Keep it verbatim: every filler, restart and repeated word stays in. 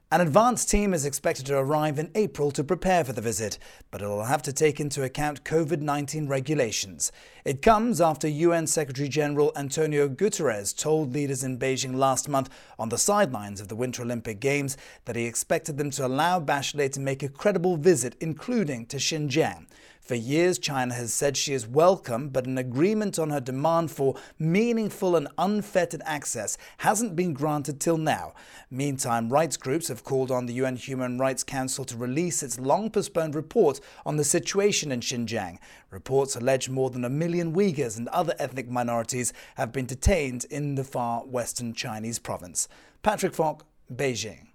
An advanced team is expected to arrive in April to prepare for the visit, but it will have to take into account COVID nineteen regulations. It comes after U N Secretary-General Antonio Guterres told leaders in Beijing last month on the sidelines of the Winter Olympic Games that he expected them to allow Bachelet to make a credible visit, including to Xinjiang. For years, China has said she is welcome, but an agreement on her demand for meaningful and unfettered access hasn't been granted till now. Meantime, rights groups have called on the U N Human Rights Council to release its long-postponed report on the situation in Xinjiang. Reports allege more than a million Uyghurs and other ethnic minorities have been detained in the far western Chinese province. Patrick Falk, Beijing.